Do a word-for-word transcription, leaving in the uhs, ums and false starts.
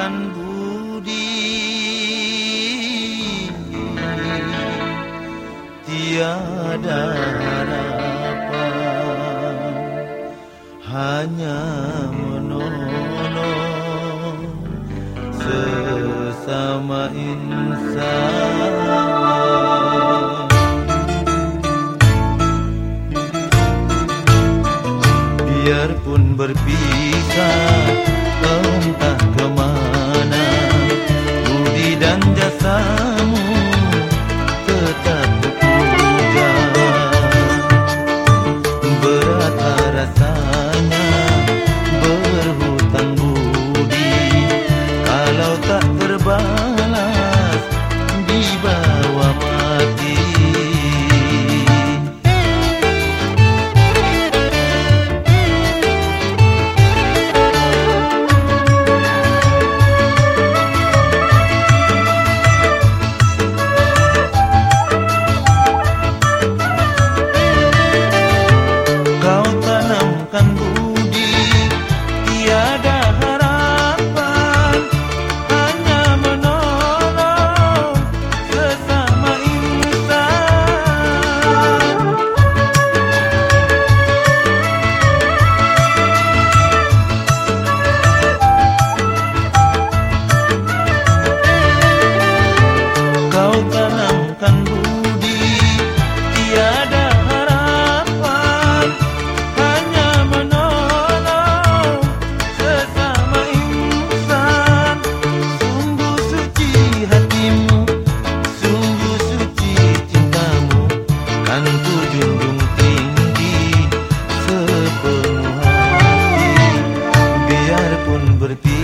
tanamkan budi, tiada harapan, hanya menolong sesama insan. Biarpun berpisah entah kemana, budi dan jasamu tetap kupuja. Berat rasanya berhutang budi, kalau tak terbalas dibawa mati. Budi, tiada harapan, hanya menolong sesama insan. Kau tanamkan budi, tiada harapan, junjung tinggi sepenuh hati. Biarpun berpisah